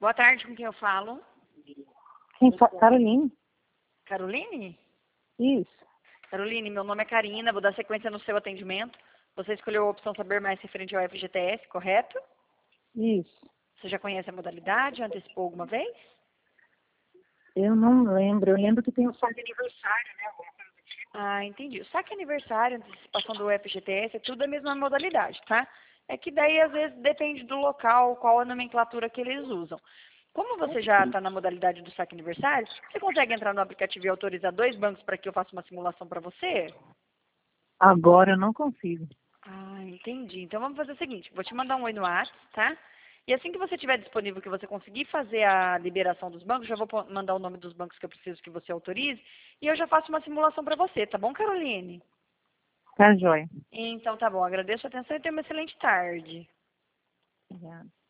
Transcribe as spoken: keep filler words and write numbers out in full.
Boa tarde, com quem eu falo? Quem fa... Caroline? Caroline? Isso. Caroline, meu nome é Karina, vou dar sequência no seu atendimento. Você escolheu a opção saber mais referente ao F G T S, correto? Isso. Você já conhece a modalidade? Antecipou alguma vez? Eu não lembro. Eu lembro que tem o saque de aniversário, né? Alguma coisa do tipo. Ah, entendi. O saque aniversário, antecipação do F G T S, é tudo a mesma modalidade, tá? É que daí, às vezes, depende do local, qual a nomenclatura que eles usam. Como você já está na modalidade do saque aniversário, você consegue entrar no aplicativo e autorizar dois bancos para que eu faça uma simulação para você? Agora eu não consigo. Ah, entendi. Então vamos fazer o seguinte, vou te mandar um oi no WhatsApp, tá? E assim que você tiver disponível, que você conseguir fazer a liberação dos bancos, já vou po- mandar o nome dos bancos que eu preciso que você autorize, e eu já faço uma simulação para você, tá bom, Caroline? Tá, joia. Então tá bom, agradeço a atenção e tenha uma excelente tarde. Obrigada.